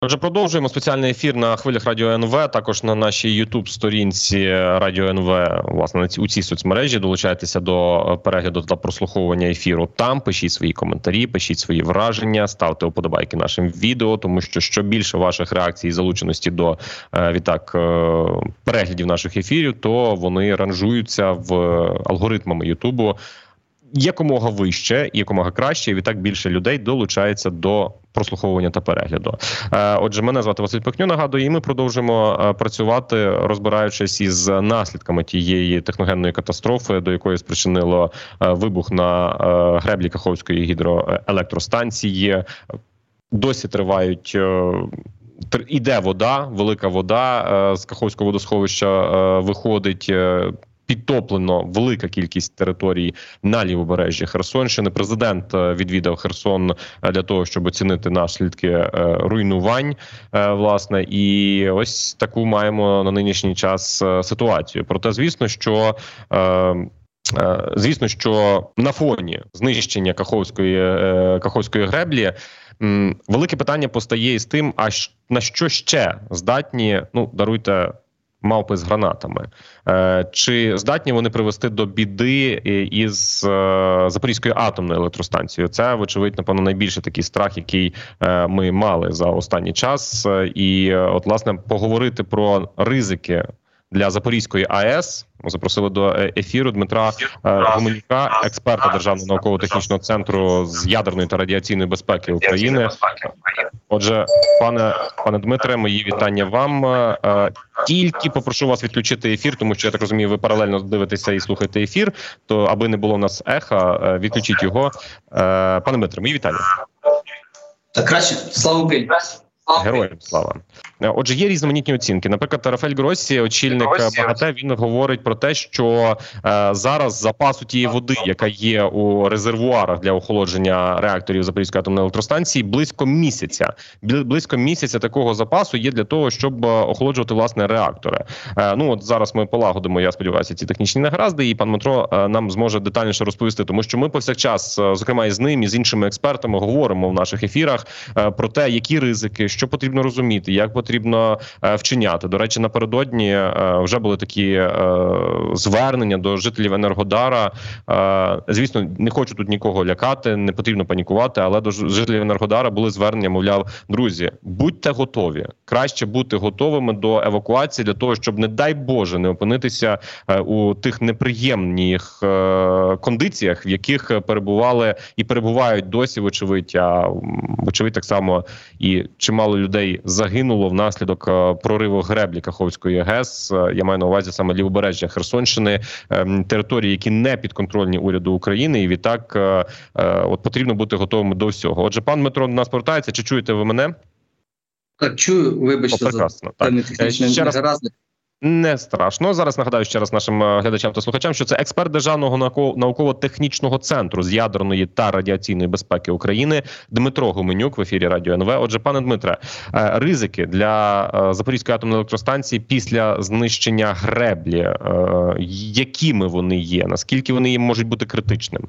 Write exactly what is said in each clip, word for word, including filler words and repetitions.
Отже, продовжуємо спеціальний ефір на хвилях Радіо ен ве, також на нашій YouTube-сторінці Радіо ен ве, власне, у цій соцмережі. Долучайтеся до перегляду та прослуховування ефіру там, пишіть свої коментарі, пишіть свої враження, ставте вподобайки нашим відео, тому що що більше ваших реакцій і залученості до, відтак, переглядів наших ефірів, то вони ранжуються в алгоритмами Ютубу якомога вище, якомога краще, і відтак більше людей долучається до прослуховування та перегляду. Отже, мене звати Василь Пихньо, нагадую, і ми продовжуємо працювати, розбираючись із наслідками тієї техногенної катастрофи, до якої спричинило вибух на греблі Каховської гідроелектростанції. Досі тривають... Іде вода, велика вода з Каховського водосховища виходить. Підтоплено велика кількість територій на лівобережжі Херсонщини. Президент відвідав Херсон для того, щоб оцінити наслідки руйнувань, власне, і ось таку маємо на нинішній час ситуацію. Проте, звісно, що звісно, що на фоні знищення Каховської, Каховської греблі велике питання постає із тим, а на що ще здатні, ну, даруйте, мавпи з гранатами. Чи здатні вони привести до біди із Запорізькою атомною електростанцією? Це, вочевидь, напевно, найбільший такий страх, який ми мали за останній час. І, от, власне, поговорити про ризики для Запорізької АЕС ми запросили до ефіру Дмитра Гуменюка, експерта Державного науково-технічного центру з ядерної та радіаційної безпеки України. Отже, пане, пане Дмитре, мої вітання вам. Тільки попрошу вас відключити ефір, тому що, я так розумію, ви паралельно дивитеся і слухаєте ефір, то аби не було в нас еха, відключіть його. Пане Дмитре, мої вітання. Так краще. Слава Україні. Героям слава. Отже, є різноманітні оцінки. Наприклад, Рафаель Гроссі, очільник МАГАТЕ, він говорить про те, що е, зараз запасу тієї води, яка є у резервуарах для охолодження реакторів Запорізької атомної електростанції, близько місяця. Близько місяця такого запасу є для того, щоб охолоджувати, власне, реактори. Е, ну, от зараз ми полагодимо, я сподіваюся, ці технічні негаразди, і пан Дмитро е, нам зможе детальніше розповісти, тому що ми повсякчас, е, зокрема і з ним, і з іншими експертами, говоримо в наших ефірах е, про те, які ризики, що потрібно розуміти, як потрібно потрібно е, вчиняти. До речі, напередодні е, вже були такі е, звернення до жителів Енергодара. Е, звісно, не хочу тут нікого лякати, не потрібно панікувати, але до жителів Енергодара були звернення, мовляв, друзі, будьте готові. Краще бути готовими до евакуації для того, щоб, не дай Боже, не опинитися е, у тих неприємних е, кондиціях, в яких перебували і перебувають досі, вочевидь, а вочевидь так само і чимало людей загинуло внаслідок прориву греблі Каховської ГЕС. Я маю на увазі саме лівобережжя Херсонщини, території, які не підконтрольні уряду України, і відтак от потрібно бути готовими до всього. Отже, пан Дмитро до нас повертається. Чи чуєте ви мене? Так, чую. Вибачте, О, прекрасно. За технічні негаразди. Не страшно. Зараз нагадаю ще раз нашим глядачам та слухачам, що це експерт Державного науково-технічного центру з ядерної та радіаційної безпеки України Дмитро Гуменюк в ефірі Радіо ен ве. Отже, пане Дмитре, ризики для Запорізької атомної електростанції після знищення греблі, якими вони є? Наскільки вони можуть бути критичними?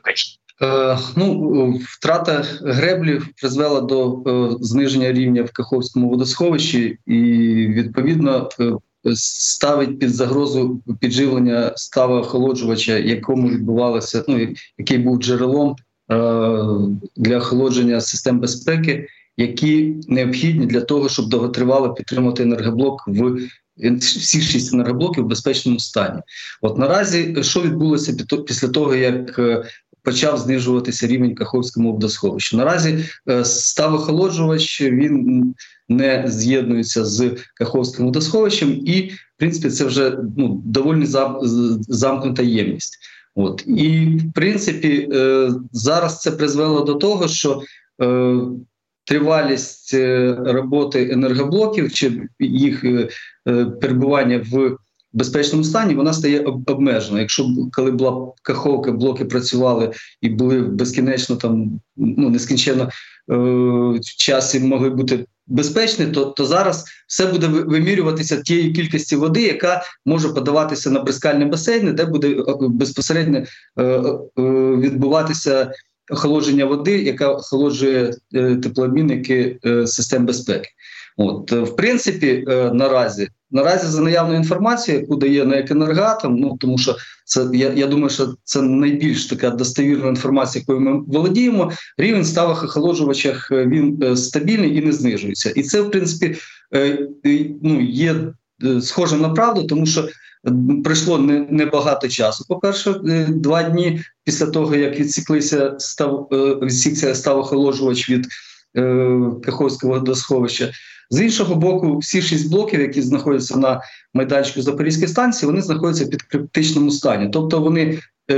Е, ну, втрата греблі призвела до е, зниження рівня в Каховському водосховищі і, відповідно, е, ставить під загрозу підживлення става охолоджувача, якому відбувалося, ну, який був джерелом е, для охолодження систем безпеки, які необхідні для того, щоб довготривало підтримати енергоблок в всі шість енергоблоків в безпечному стані. От наразі, що відбулося після того, як почав знижуватися рівень Каховському водосховищу? Наразі став охолоджувач, він не з'єднується з Каховським водосховищем, і, в принципі, це вже ну, доволі замкнута ємність. От. І, в принципі, зараз це призвело до того, що тривалість роботи енергоблоків чи їх перебування в безпечному стані, вона стає обмежена. Якщо коли була Каховка, блоки працювали і були безкінечно там, ну, нескінченно е, в часі могли бути безпечні, то, то зараз все буде вимірюватися тією кількості води, яка може подаватися на бризкальні басейни, де буде безпосередньо е, е, відбуватися охолодження води, яка охолоджує е, теплообмінники е, систем безпеки. От, в принципі, е, наразі, наразі за наявною інформацією, яку дає НАЕК «Енергоатом», ну, тому що це, я, я думаю, що це найбільш така достовірна інформація, якою ми володіємо, рівень в ставах охолоджувачах він е, стабільний і не знижується. І це, в принципі, е, е, ну, є е, схожим на правду, тому що пройшло небагато не часу. По-перше, два дні після того, як відсіклися став, відсікся ставохолоджувач від е, Каховського водосховища. З іншого боку, всі шість блоків, які знаходяться на майданчику Запорізької станції, вони знаходяться під критичному стані. Тобто вони е,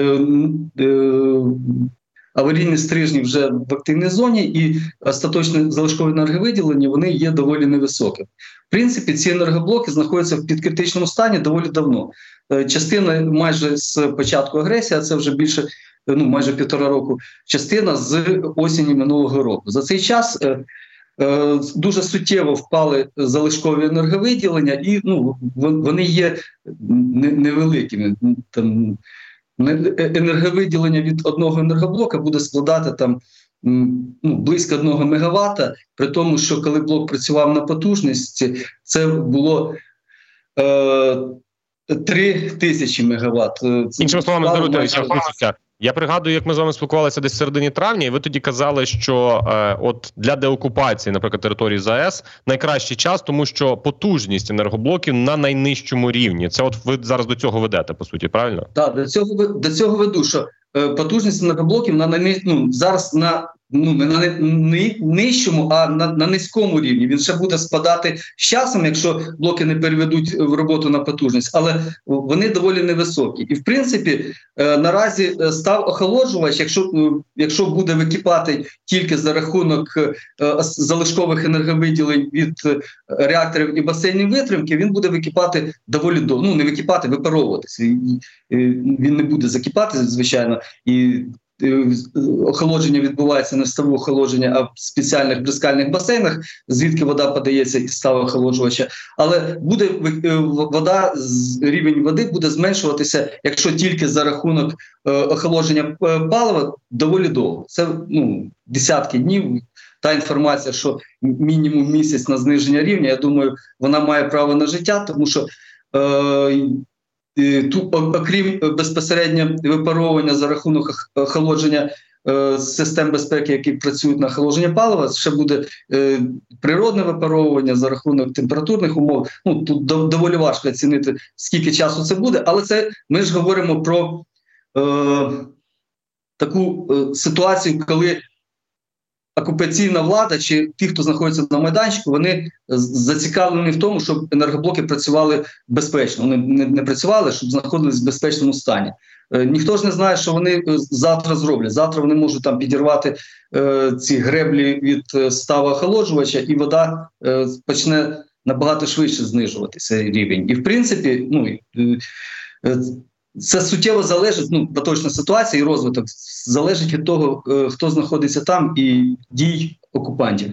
е, аварійні стрижні вже в активній зоні, і остаточне залишкове енерговиділення вони є доволі невисоким. В принципі, ці енергоблоки знаходяться в підкритичному стані доволі давно. Частина майже з початку агресії, а це вже більше, ну майже півтора року, частина з осені минулого року. За цей час е, е, дуже суттєво впали залишкові енерговиділення, і ну, вони є невеликими. Там, енерговиділення від одного енергоблока буде складати там ну, близько одного мегаватта, при тому, що коли блок працював на потужності, це було е, три тисячі мегаватт. Іншими словами, здоров'я, майже... я пригадую, як ми з вами спілкувалися десь в середині травня, і ви тоді казали, що е, от для деокупації, наприклад, території ЗАЕС найкращий час, тому що потужність енергоблоків на найнижчому рівні. Це от ви зараз до цього ведете, по суті, правильно? Так, до цього, до цього веду, що е, потужність енергоблоків на найниж... ну, зараз на ну, не на нижчому, а на, на низькому рівні. Він ще буде спадати з часом, якщо блоки не переведуть в роботу на потужність, але вони доволі невисокі. І, в принципі, е, наразі став охолоджувач, якщо, е, якщо буде википати тільки за рахунок е, залишкових енерговиділень від е, реакторів і басейнів витримки, він буде википати доволі довго. Ну, не википати, випаровуватися. Е, він не буде закипати, звичайно, і охолодження відбувається не в ставу охолодження, а в спеціальних бризкальних басейнах, звідки вода подається із ставу охолоджувача. Але буде вода, рівень води буде зменшуватися, якщо тільки за рахунок охолодження палива, доволі довго. Це ну, десятки днів. Та інформація, що мінімум місяць на зниження рівня, я думаю, вона має право на життя, тому що е, тут, окрім безпосередньо випаровування за рахунок охолодження е, систем безпеки, які працюють на охолодження палива, ще буде е, природне випаровування за рахунок температурних умов. Ну, тут до, доволі важко оцінити, скільки часу це буде, але це ми ж говоримо про е, таку е, ситуацію, коли окупаційна влада чи ті, хто знаходиться на майданчику, вони зацікавлені в тому, щоб енергоблоки працювали безпечно. Вони не, не працювали, щоб знаходились в безпечному стані. Е, ніхто ж не знає, що вони завтра зроблять. Завтра вони можуть там підірвати е, ці греблі від става охолоджувача, і вода е, почне набагато швидше знижуватися рівень. І в принципі, ну, е, е, це суттєво залежить, ну, поточна ситуація і розвиток залежить від того, хто знаходиться там, і дій окупантів.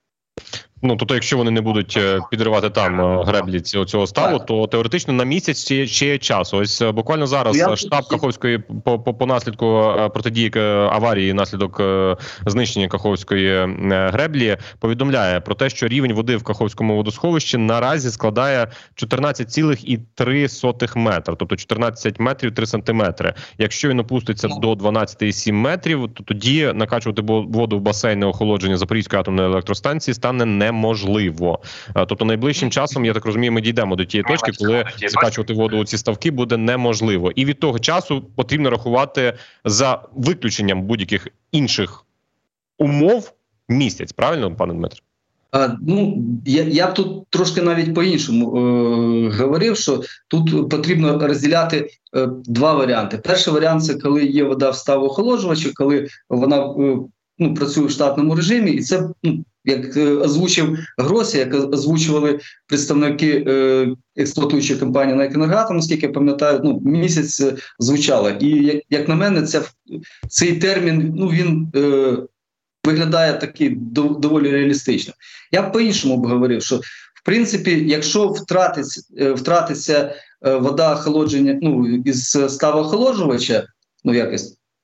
Ну, тобто, якщо вони не будуть підривати там греблі цього, цього ставу, так, то теоретично на місяць ще, ще є час. Ось буквально зараз Я... штаб Каховської по, по, по наслідку протидії аварії, наслідок знищення Каховської греблі повідомляє про те, що рівень води в Каховському водосховищі наразі складає чотирнадцять цілих три сотих метра, тобто чотирнадцять метрів три сантиметри. Якщо він опуститься до дванадцять цілих сім метрів, то тоді накачувати воду в басейни охолодження Запорізької атомної електростанції стане не можливо. Тобто найближчим часом, я так розумію, ми дійдемо до тієї точки, коли закачувати воду у ці ставки буде неможливо. І від того часу потрібно рахувати за виключенням будь-яких інших умов місяць. Правильно, пане Дмитре? А, ну, я, я б тут трошки навіть по-іншому е, говорив, що тут потрібно розділяти е, два варіанти. Перший варіант – це коли є вода в ставу охолоджувача, коли вона е, ну, працює в штатному режимі, і це, ну, як озвучив Гросі, як озвучували представники е, експлуатуючої компанії НАЕК «Енергоатом», наскільки я пам'ятаю, ну, місяць звучало. І, як, як на мене, це, цей термін, ну, він е, виглядає такий доволі реалістично. Я б по-іншому б говорив, що, в принципі, якщо втратиться, втратиться вода охолодження, ну, із става охолоджувача, ну, якось,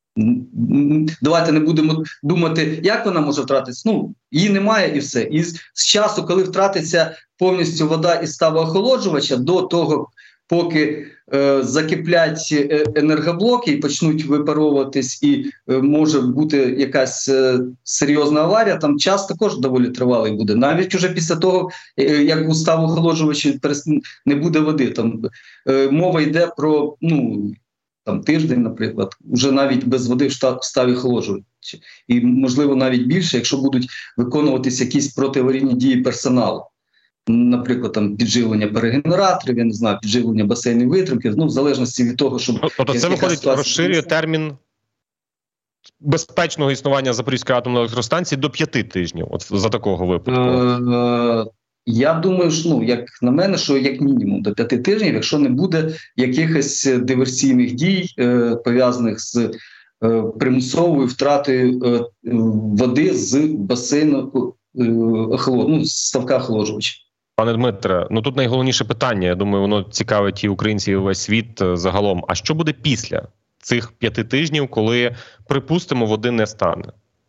Давайте не будемо думати, як вона може втратитися. Ну, її немає і все. І з, з часу, коли втратиться повністю вода із ставоохолоджувача, до того, поки е, закиплять енергоблоки і почнуть випаровуватись, і е, може бути якась е, серйозна аварія, там час також доволі тривалий буде. Навіть уже після того, е, як у ставоохолоджувачі не буде води. Там е, мова йде про, ну, там тиждень, наприклад, вже навіть без води в ставі охолоджувачі. І, можливо, навіть більше, якщо будуть виконуватись якісь протиаварійні дії персоналу. Наприклад, там підживлення перегенераторів, я не знаю, підживлення басейнів витримки, ну, в залежності від того, щоб... Тобто це, виходить, розширює термін безпечного існування Запорізької атомної електростанції до п'яти тижнів, от за такого випадку? Е, я думаю, що, ну, як на мене, що як мінімум до п'яти тижнів, якщо не буде якихось диверсійних дій, е, пов'язаних з е, примусовою втратою е, води з басейну, е, охолод... ну, з ставка охолоджувача. Пане Дмитре, ну тут найголовніше питання, я думаю, воно цікавить і українців, і весь світ загалом. А що буде після цих п'яти тижнів, коли, припустимо, води не стане?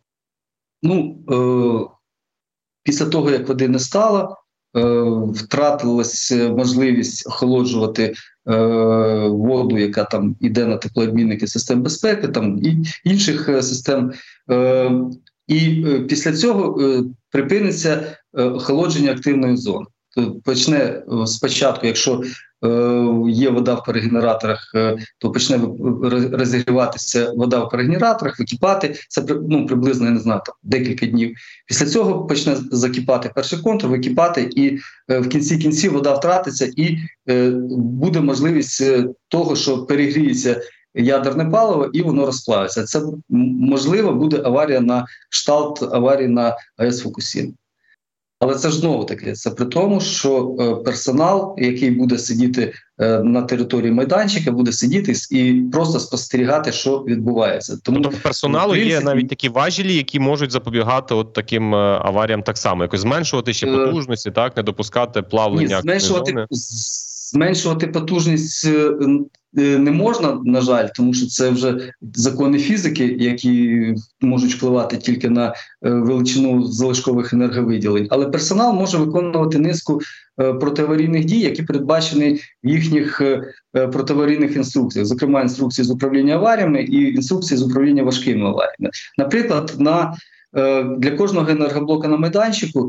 Ну, е, після того, як води не стало, е, втратилась можливість охолоджувати е, воду, яка там йде на теплообмінники систем безпеки, там і інших е, систем. Е, і е, після цього е, припиниться е, охолодження активної зони. Почне спочатку, якщо е, є вода в перегенераторах, е, то почне розігріватися вода в перегенераторах, википати. Це, ну, приблизно, я не знаю, там, декілька днів. Після цього почне закипати перший контур, википати, і е, в кінці кінців вода втратиться, і е, буде можливість того, що перегріється ядерне паливо, і воно розплавиться. Це, можливо, буде аварія на кшталт аварії на АЕС Фукусіма. Але це ж знову таки, це при тому, що е, персонал, який буде сидіти е, на території майданчика, буде сидіти і просто спостерігати, що відбувається. Тому тобто в персоналу принципі, є навіть такі важелі, які можуть запобігати от таким е, аваріям так само, якось зменшувати ще потужності, е, так, не допускати плавлення. Ні, зменшувати, зменшувати потужність е, не можна, на жаль, тому що це вже закони фізики, які можуть впливати тільки на величину залишкових енерговиділень. Але персонал може виконувати низку протиаварійних дій, які передбачені в їхніх протиаварійних інструкціях, зокрема інструкції з управління аваріями і інструкції з управління важкими аваріями. Наприклад, на для кожного енергоблока на майданчику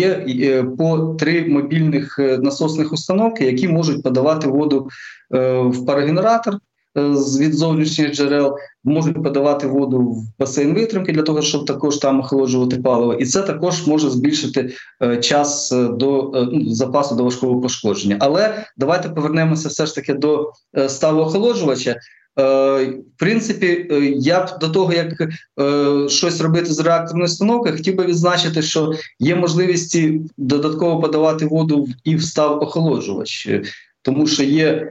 є по три мобільних насосних установки, які можуть подавати воду в парогенератор від зовнішніх джерел, можуть подавати воду в басейн витримки для того, щоб також там охолоджувати паливо. І це також може збільшити час до ну, запасу до важкого пошкодження. Але давайте повернемося все ж таки до ставу охолоджувача. В принципі, я б до того, як е, щось робити з реакторної установки, хотів би відзначити, що є можливість додатково подавати воду і в став охолоджувач, тому що є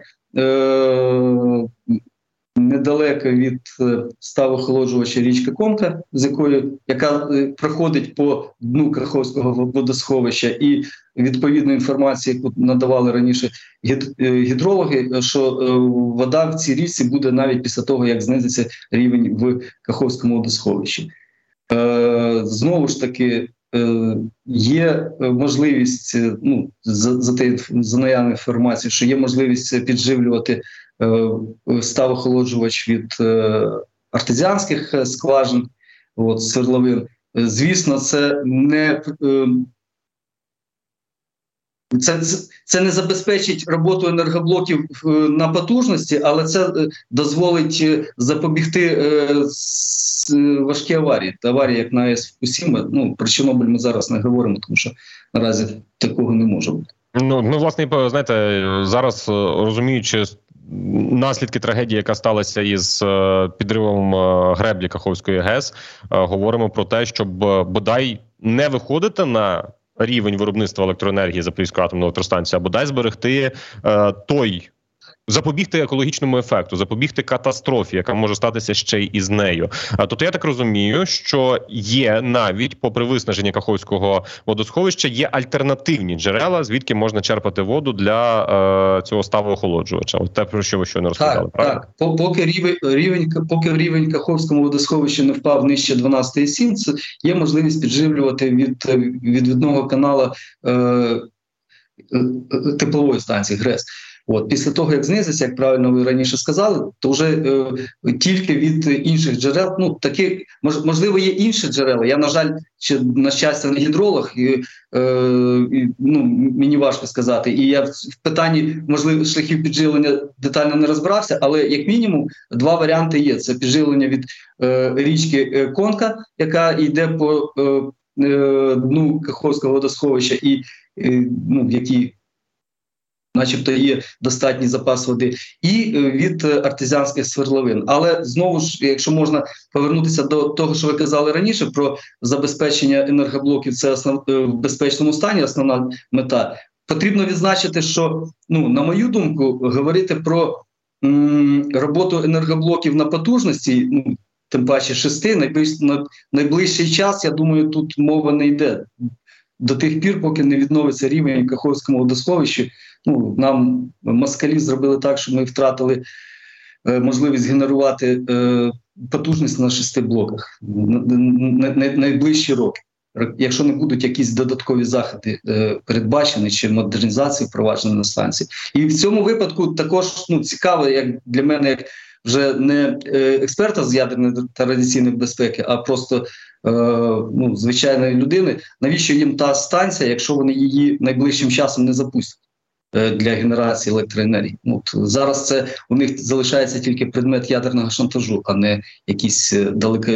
е, недалеко від ставу охолоджувача річка Комка, з якою, яка проходить по дну Каховського водосховища, і відповідну інформацію, яку надавали раніше гідрологи, що вода в цій річці буде навіть після того, як знизиться рівень в Каховському водосховищі. Знову ж таки, є можливість, ну, за, за, те, за наявною інформацією, що є можливість підживлювати став охолоджувач від артезіанських скважин, от, свердловин. Звісно, це не Це, це не забезпечить роботу енергоблоків на потужності, але це дозволить запобігти е, важкі аварії. Аварії, як на АЕС Фукусіма, ну, про Чорнобиль ми зараз не говоримо, тому що наразі такого не може бути. Ну, ну, власне, знаєте, зараз, розуміючи наслідки трагедії, яка сталася із підривом греблі Каховської ГЕС, говоримо про те, щоб бодай не виходити на рівень виробництва електроенергії Запорізької атомної електростанції, або дай зберегти е, той запобігти екологічному ефекту, запобігти катастрофі, яка може статися ще й із нею. А тобто я так розумію, що є навіть, попри виснаження Каховського водосховища, є альтернативні джерела, звідки можна черпати воду для е, цього ставоохолоджувача. От те, про що ви щойно розповідали, так, правильно? Так, поки рівень, рівень, поки рівень Каховському водосховища не впав нижче дванадцять цілих сім десятих, є можливість підживлювати від відвідного канала е, е, теплової станції ГРЕС. От, після того, як знизиться, як правильно ви раніше сказали, то вже е, тільки від інших джерел, ну, такі, мож, можливо, є інші джерела. Я, на жаль, ще, на щастя, не гідролог, і, е, і, ну, мені важко сказати. І я в, в питанні, можливо, шляхів підживлення детально не розбирався, але, як мінімум, два варіанти є. Це підживлення від е, річки Конка, яка йде по е, е, дну Каховського водосховища, і е, ну, в якій начебто є достатній запас води, і від артезіанських свердловин. Але, знову ж, якщо можна повернутися до того, що ви казали раніше, про забезпечення енергоблоків, це основ... в безпечному стані основна мета, потрібно відзначити, що, ну, на мою думку, говорити про м- роботу енергоблоків на потужності, ну, тим паче шести, найближ... на найближчий час, я думаю, тут мова не йде. До тих пір, поки не відновиться рівень в Каховському водосховищі. Ну, нам москалі зробили так, що ми втратили е, можливість генерувати е, потужність на шести блоках на, на, на найближчі роки. Якщо не будуть якісь додаткові заходи е, передбачені чи модернізації впроваджені на станції. І в цьому випадку також, ну, цікаво, як для мене, як вже не е, експерта з ядерної та радіаційної безпеки, а просто е, ну, звичайної людини, навіщо їм та станція, якщо вони її найближчим часом не запустять е, для генерації електроенергії. Ну, от, зараз це у них залишається тільки предмет ядерного шантажу, а не якісь е,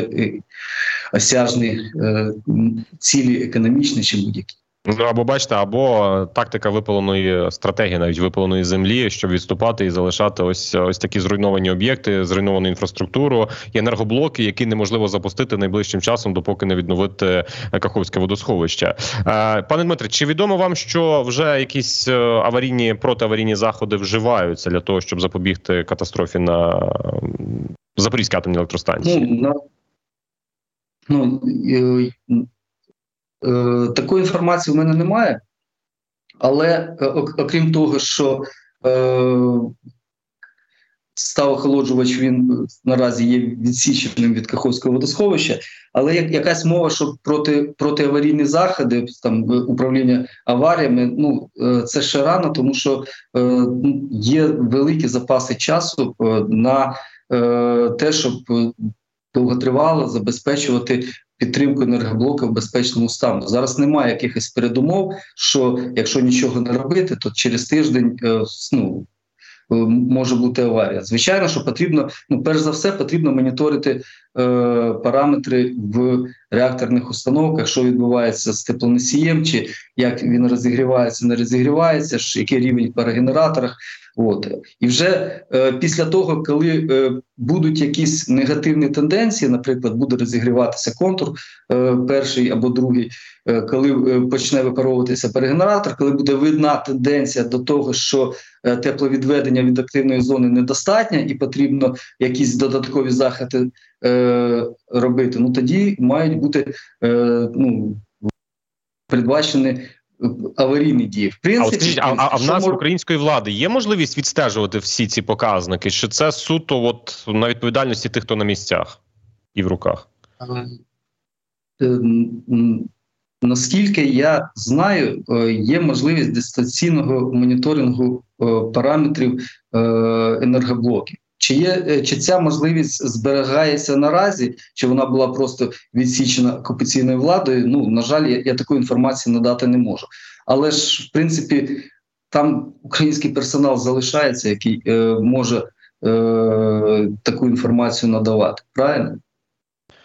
далекоосяжні е, цілі економічні чи будь-які. Ну, або бачите, або тактика випаленої стратегії, навіть випаленої землі, щоб відступати і залишати ось ось такі зруйновані об'єкти, зруйновану інфраструктуру і енергоблоки, які неможливо запустити найближчим часом, допоки не відновити Каховське водосховище. Пане Дмитре, чи відомо вам, що вже якісь аварійні, протиаварійні заходи вживаються для того, щоб запобігти катастрофі на Запорізькій атомній електростанції? Ну, на... ну, е... Е, такої інформації в мене немає, але е, окрім того, що е, ставоохолоджувач, він наразі є відсіченим від Каховського водосховища, але як, якась мова, що проти, протиаварійні заходи, там, управління аваріями, ну, е, це ще рано, тому що е, є великі запаси часу е, на е, те, щоб довготривало забезпечувати підтримку енергоблоку в безпечному стані. Зараз немає якихось передумов, що якщо нічого не робити, то через тиждень е, ну, е, може бути аварія. Звичайно, що потрібно, ну, перш за все, потрібно моніторити е, параметри в реакторних установках, що відбувається з теплоносієм, чи як він розігрівається, не розігрівається, який рівень в парогенераторах. От. І вже е, після того, коли е, будуть якісь негативні тенденції, наприклад, буде розігріватися контур е, перший або другий, е, коли е, почне випаровуватися парогенератор, коли буде видна тенденція до того, що е, тепловідведення від активної зони недостатньо і потрібно якісь додаткові заходи е, робити, ну тоді мають бути е, ну, передбачені аварійні дії. В принципі, а, от скажіть, а, а в нас мож... української влади є можливість відстежувати всі ці показники? Чи це суто от на відповідальності тих, хто на місцях і в руках? Наскільки я знаю, є можливість дистанційного моніторингу параметрів енергоблоків. Чи є, чи ця можливість зберігається наразі, чи вона була просто відсічена окупаційною владою? Ну, на жаль, я, я такої інформації надати не можу. Але ж, в принципі, там український персонал залишається, який е, може е, таку інформацію надавати. Правильно?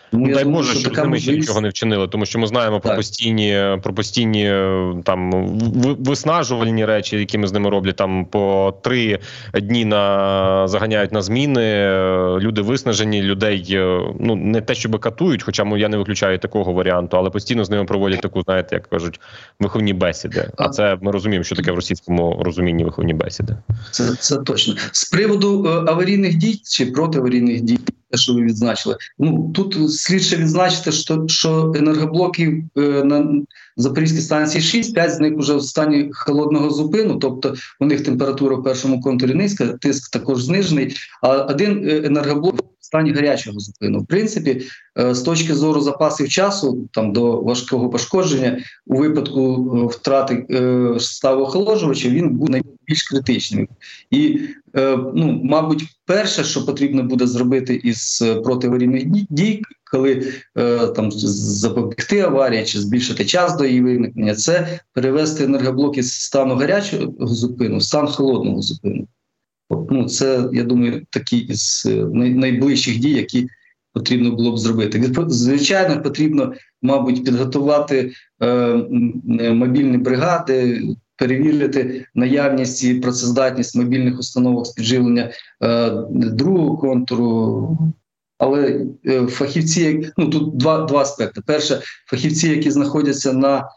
Тому Ну, дай думаю, Боже, що щоб з така ними ще можливість- нічого не вчинили, тому що ми знаємо про Так. постійні, про постійні е, там в- виснажувальні речі, які ми з ними роблять. Там по три дні на заганяють на зміни. е, Люди виснажені, людей е, ну не те, щоб катують, хоча ну, я не виключаю такого варіанту, але постійно з ними проводять таку, знаєте, як кажуть, виховні бесіди. А це ми розуміємо, що таке в російському розумінні виховні бесіди. Це, це точно. З приводу е, аварійних дій чи протиаварійних дій, те, що ви відзначили. Ну, тут слід ще відзначити, що, що енергоблоків е, на Запорізькій станції шість, п'ять з них вже в стані холодного зупину, тобто у них температура в першому контурі низька, тиск також знижений, а один е, енергоблок в стані гарячого зупину. В принципі, е, з точки зору запасів часу там, до важкого пошкодження, у випадку е, втрати е, ставу охолоджувача, він буде найбільш критичним. І, е, ну, мабуть, перше, що потрібно буде зробити із протиаварійних дій, коли е, там запобігти аварії чи збільшити час до її виникнення, це перевести енергоблоки з стану гарячого зупину в стан холодного зупину. Ну, це, я думаю, такі із найближчих дій, які потрібно було б зробити. Звичайно, потрібно, мабуть, підготувати е, мобільні бригади, перевірити наявність і працездатність мобільних установок з підживлення е, другого контуру. Але е, фахівці, ну тут два, два аспекти. Перше, фахівці, які знаходяться на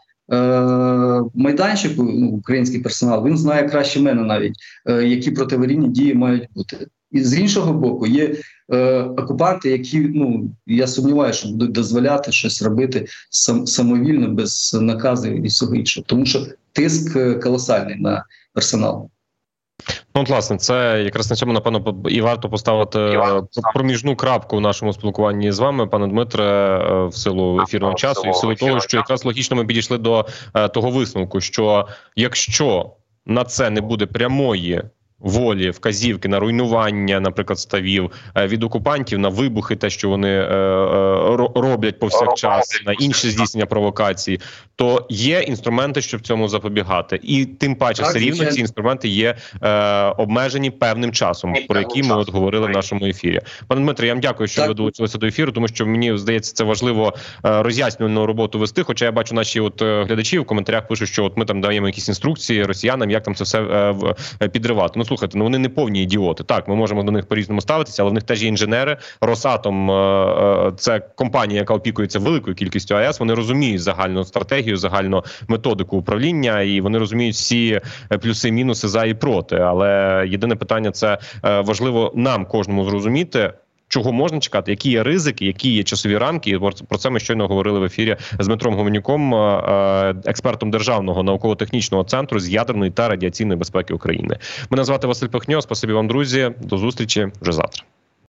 е, майданчику, ну, український персонал, він знає краще мене навіть, е, які протиаварійні дії мають бути. І з іншого боку, є е, окупанти, які, ну, я сумніваюся, що будуть дозволяти щось робити сам, самовільно, без наказів і всього іншого. Тому що тиск колосальний на персонал. Ну, от, власне, це якраз на цьому, напевно, і варто поставити варто. проміжну крапку в нашому спілкуванні з вами, пане Дмитре, в силу ефірного часу і в силу того, що якраз логічно ми підійшли до е, того висновку, що якщо на це не буде прямої волі, вказівки на руйнування, наприклад, ставів е, від окупантів, на вибухи, те, що вони е, е, роблять повсякчас, на інші здійснення провокацій, то є інструменти, щоб цьому запобігати. І тим паче, Так, все рівно звичайно. ці інструменти є е, обмежені певним часом, про які ми от говорили в нашому ефірі. Пане Дмитре, я вам дякую, що Так. ви долучилися до ефіру, тому що мені здається, це важливо е, роз'яснювальну роботу вести. Хоча я бачу, наші от е, глядачі в коментарях пишуть, що от ми там даємо якісь інструкції росіянам, як там це все е, в, е, підривати. Ну, слухайте, ну вони не повні ідіоти. Так, ми можемо до них по-різному ставитися, але в них теж є інженери. Росатом е, е, – це компанія, яка опікується великою кількістю АЕС. Вони розуміють загальну стратегію, загальну методику управління, і вони розуміють всі плюси, мінуси за і проти. Але єдине питання – це е, важливо нам кожному зрозуміти, чого можна чекати, які є ризики, які є часові рамки. І про це ми щойно говорили в ефірі з Дмитром Гуменюком, експертом Державного науково-технічного центру з ядерної та радіаційної безпеки України. Мене звати Василь Пихньо. Спасибі вам, друзі. До зустрічі вже завтра.